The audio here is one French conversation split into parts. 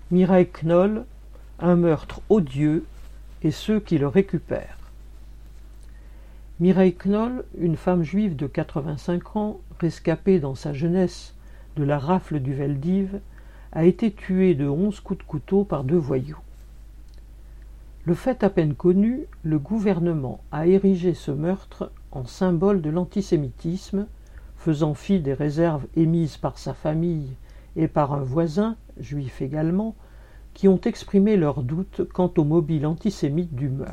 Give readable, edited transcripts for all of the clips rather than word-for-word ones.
Mireille Knoll, un meurtre odieux et ceux qui le récupèrent. Mireille Knoll, une femme juive de 85 ans, rescapée dans sa jeunesse de la rafle du Veldiv, a été tuée de 11 coups de couteau par 2 voyous. Le fait à peine connu, le gouvernement a érigé ce meurtre en symbole de l'antisémitisme, faisant fi des réserves émises par sa famille et par un voisin, juif également, qui ont exprimé leurs doutes quant au mobile antisémite du meurtre.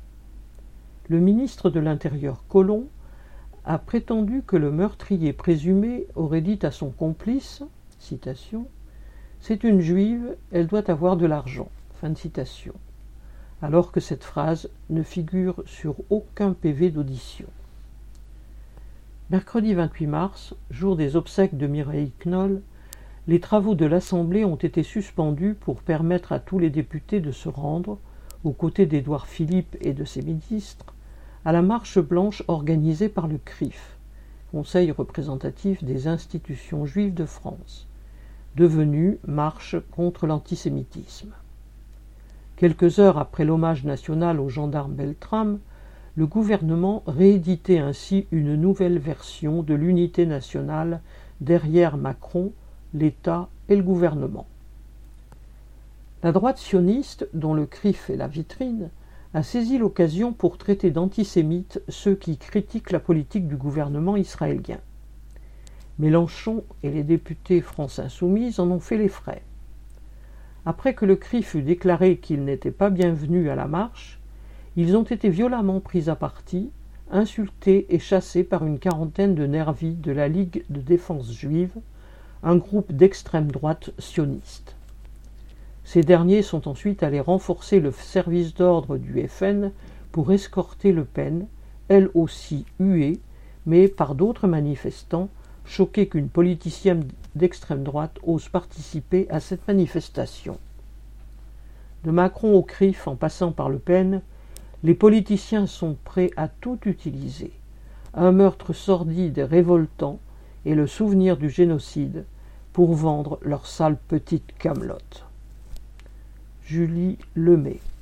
Le ministre de l'Intérieur Collomb a prétendu que le meurtrier présumé aurait dit à son complice, citation, « C'est une juive, elle doit avoir de l'argent », fin de citation, alors que cette phrase ne figure sur aucun PV d'audition. Mercredi 28 mars, jour des obsèques de Mireille Knoll, les travaux de l'Assemblée ont été suspendus pour permettre à tous les députés de se rendre, aux côtés d'Édouard Philippe et de ses ministres, à la marche blanche organisée par le CRIF, Conseil représentatif des institutions juives de France, devenue marche contre l'antisémitisme. Quelques heures après l'hommage national au gendarme Beltrame, le gouvernement rééditait ainsi une nouvelle version de l'unité nationale derrière Macron, l'État et le gouvernement. La droite sioniste, dont le CRIF est la vitrine, a saisi l'occasion pour traiter d'antisémites ceux qui critiquent la politique du gouvernement israélien. Mélenchon et les députés France Insoumise en ont fait les frais. Après que le CRIF eut déclaré qu'ils n'étaient pas bienvenus à la marche, ils ont été violemment pris à partie, insultés et chassés par une quarantaine de nervis de la Ligue de défense juive, un groupe d'extrême droite sioniste. Ces derniers sont ensuite allés renforcer le service d'ordre du FN pour escorter Le Pen, elle aussi huée, mais par d'autres manifestants, choqués qu'une politicienne d'extrême droite ose participer à cette manifestation. De Macron au CRIF en passant par Le Pen, les politiciens sont prêts à tout utiliser. Un meurtre sordide et révoltant et le souvenir du génocide pour vendre leur sale petite camelote. Julie Lemay.